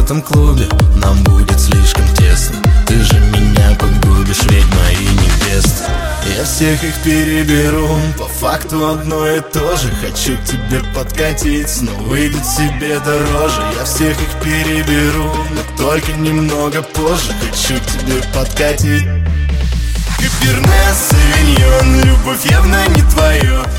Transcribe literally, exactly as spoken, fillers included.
этом клубе нам будет слишком тесно. Ты же меня погубишь, ведьма и невеста. Я всех их переберу, по факту одно и то же. Хочу к тебе подкатить, но выйдет себе дороже. Я всех их переберу, но только немного позже. Хочу к тебе подкатить. Каберне Савиньон, любовь явно не твое.